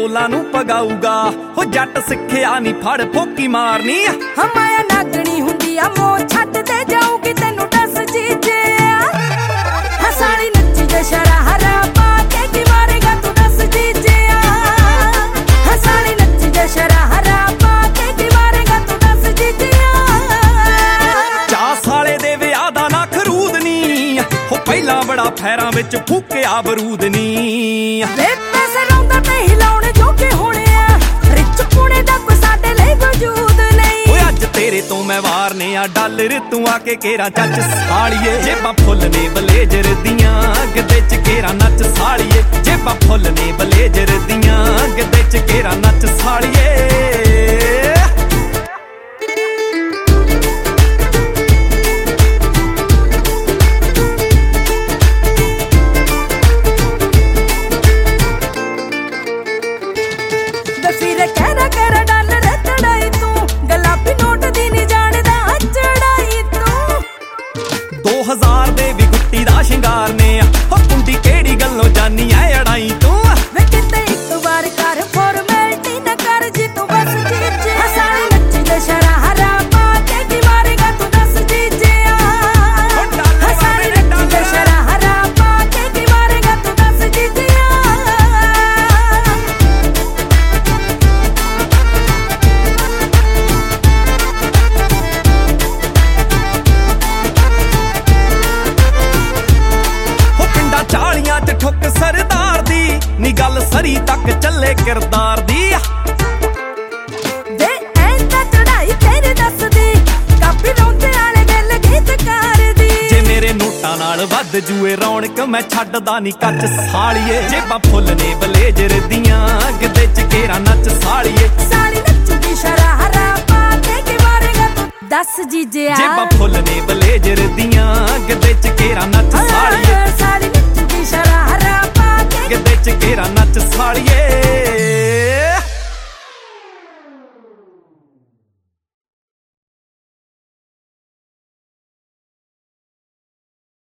ਢੋਲਾਂ ਨੂੰ ਪਗਾਊਗਾ ਹੋ ਜੱਟ ਸਿੱਖਿਆ ਨਹੀਂ ਫੜ ਫੋਕੀ ਮਾਰਨੀ ਹਮਾਇਆ ਨਾਗਣੀ ਹੁੰਦੀ ਆ ਮੋਹ ਛੱਡ ਤੇ ਜਾਊਗੀ ਤੈਨੂੰ ਦੱਸ ਜੀਜਿਆ ਹਸਾਲੀ ਨੱਚੀ ਜੇ ਸ਼ਰਾਹਰਾ ਪਾ ਕੇ ਕੀ ਮਾਰੇਗਾ ਤੂੰ ਦੱਸ ਜੀਜਿਆ ਹਸਾਲੀ ਨੱਚੀ ਜੇ ਸ਼ਰਾਹਰਾ ਪਾ ਕੇ ਕੀ ਮਾਰੇਗਾ ਤੂੰ ਦੱਸ ਜੀਜਿਆ ਚਾ ਸਾਲੇ ਦੇ ਵਿਆਹ ਦਾ ਨਾ ਖਰੂਦ ਨੀ ਹੋ ਪਹਿਲਾਂ ਬੜਾ ਫੈਰਾਂ ਵਿੱਚ ਫੂਕਿਆ ਬਰੂਦ ਨੀ ਵੇ ਪੈਸੇ ਰੌਂਦਾ ਤੇ ਹਿਲਾਉਣ ਜੋਗੇ ਹੋਣੇ ਆ ਰਿਚ ਪੁਣੇ ਦਾ ਕੋਈ ਸਾਡੇ ਲਈ ਵਜੂਦ ਨਹੀਂ ਓਏ ਅੱਜ ਤੇਰੇ ਤੋਂ ਮੈਂ ਵਾਰਨੇ ਆ ਡਾਲਰ ਤੂੰ ਆ ਕੇ ਕੇਰਾ ਚੱਚ ਸਾਲੀਏ ਜੇਬਾਂ ਫੁੱਲ ਨੇ ਬਲੇਜਰ ਦੀਆਂ ਗੱਦੇ ਚ ਕੇਰਾ ਨੱਚ ਸਾਲੀਏ ਜੇਬਾਂ ਫੁੱਲ ਨੇ ਬਲੇਜਰ ਦੀਆਂ ਗੱਦੇ ਚ ਕੇਰਾ ਨੱਚ ਸਾਲੀਏ ਫਿਰ ਕਹਿਣਾ ਕਰ ਡਾਲਰ ਤੜਾਈ ਤੂੰ ਗੁਲਾਬੀ ਨੋਟ ਦੀ ਨਹੀਂ ਜਾਣਦਾ ਚੜਾਈ ਤੂੰ 2000 ਦੇ ਵੀ ਗੁੱਟੀ ਦਾ ਸ਼ਿੰਗਾਰ ਨੇ ਹੋ ਕੁੰਡੀ ਕਿਹੜੀ ਗੱਲੋਂ ਜਾਨੀ ਐ ਅੜਾਈ ਤੂੰ ਵੇ ਕਿਤੇ ਇੱਕ ਵਾਰ ਕਰ ਫਾਰਮੈਲਿਟੀ ਨਾ ਕਰ ਜੀ ਤੂੰ ਬਸ ਜੀਜੇ ਹਸਾਲੀ ਨੱਚੀ ਦੇ ਸ਼ਰਾਹਰਾ ਪਾ ਕੇ ਕੀ ਮਾਰੇਗਾ ਤੂੰ ਦੱਸ ਜੀਜਿਆ ਹਸਾਲੀ ਨੱਚੀ ਦੇ ਸ਼ਰਾਹਰਾ ਪਾ ਕੇ ਕੀ ਮਾਰੇਗਾ ਤੂੰ ਦੱਸ ਜੀਜਿਆ ਚਾਲੀਆਂ ਚ ਠੁੱਕ ਸਰਦਾਰ ਦੀ ਨੀ ਗੱਲ ਸਰੀ ਤੱਕ ਚੱਲੇ ਕਿਰਦਾਰ ਦੀ ਵੇ ਐਂਦਾ ਚੜਾਈ ਤੇਰੇ ਦੱਸਦੀ ਕਾਪੀ ਰੌਂਦੇ ਵਾਲੇ ਦਿਲ ਗੀਤਕਾਰ ਦੀ ਜੇ ਮੇਰੇ ਨੋਟਾਂ ਨਾਲ ਵੱਧ ਜੂਏ ਰੌਣਕ ਮੈਂ ਛੱਡਦਾ ਨੀ ਕੱਚ ਸਾਲੀਏ ਜੇਬਾਂ ਫੁੱਲ ਨੇ ਬਲੇਜਰ ਦੀਆਂ ਗੱਦੇ ਚ ਕੇਰਾ ਨੱਚ ਸਾਲੀਏ ਸਾਲੀ ਨੱਚਦੀ ਸ਼ਰਾਹਰਾ ਪਾ ਕੇ ਕੀ ਮਾਰੇਗਾ ਤੂੰ ਦੱਸ ਜੀਜਿਆ ਜੇਬਾਂ ਫੁੱਲ ਨੇ ਬਲੇਜਰ ਦੀਆਂ ਗੱਦੇ ਚ ਕੇਰਾ